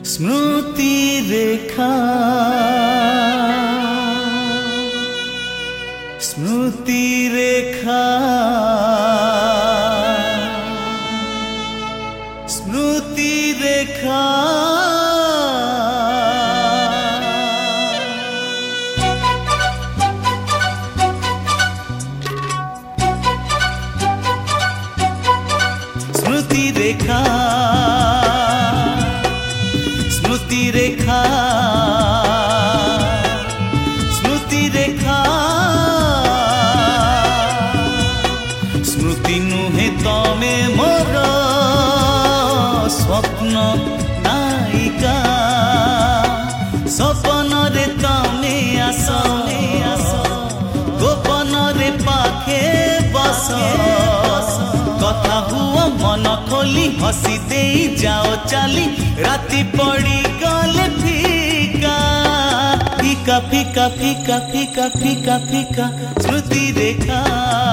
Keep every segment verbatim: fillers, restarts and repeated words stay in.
स्मृति रेखा स्मृति रेखा स्मृति रेखा स्मृति रेखा स्मृति रेखा स्मृति रेखा स्मृति नुहे तमे मोर स्वप्न नायिका सपन रे तमे आस गोपन रे पाखे बस कथा हुआ मन खोली हसी दे जाओ चाली राति पड़ी गले फीका फीका फीका फीका फीका फीका फीका स्मृति रेखा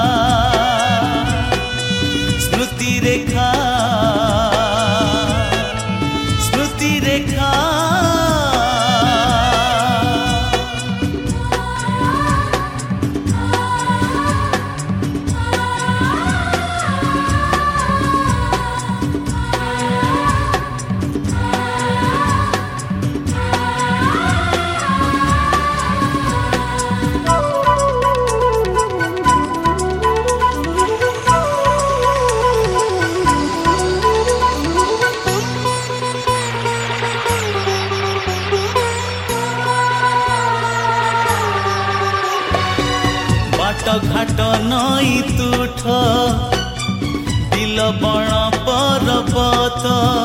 स्मृति रेखा स्मृति रेखा घाट नई तुठ बिल बण पर्वत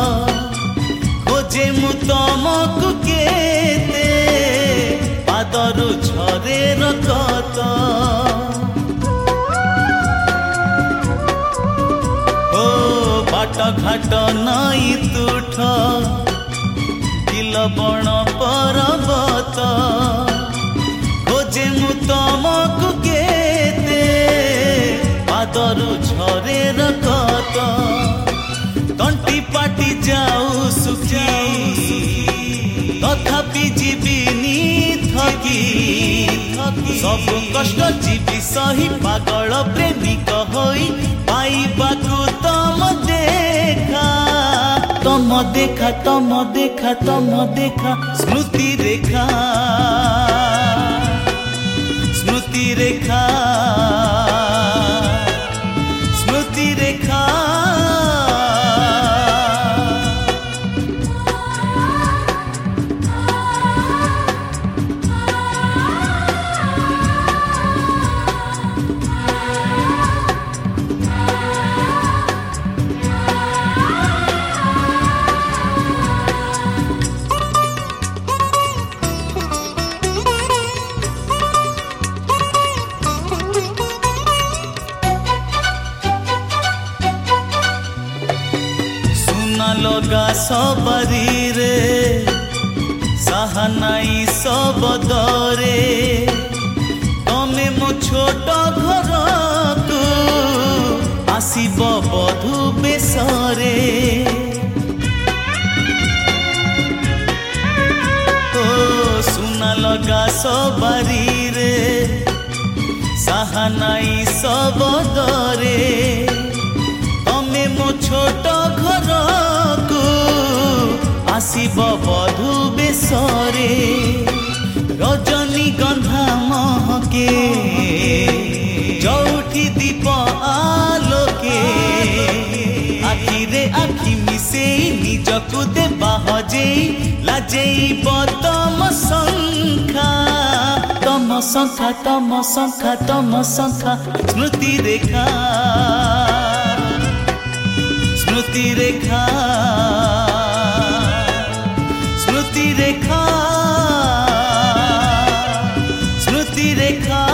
खोजे मु तमकु केते पादरु झरे रकत ओ बाट घाट नई तुठ बिल बण पर्वत खोजे मु तमकु पादरु झरे रकत तंटी पाटी जाऊ सुखी तथापि जीविनी थकी सब कष्ट जीवी सही पागल प्रेमिक होई पाइबाकु तम देखा तम देखा तम देखा तम देखा स्मृति रेखा स्मृति रेखा स्मृति रेखा लगा सबरी रे साहनाई सब दरे तमे मो छोट घर को आसीब बधु बेसरे ओ सुना लगा सबरी रे साहनाई सब दरे तमे मो छोट घर आसीब बधु बेसरे रजनी गंधा महके जौठी दीप आलोके आखिरे आखि मिसे निजकु देबा हजेई लाजेई तम संखा तम संखा तम संखा तम संखा स्मृति रेखा स्मृति रेखा स्मृति रेखा स्मृति रेखा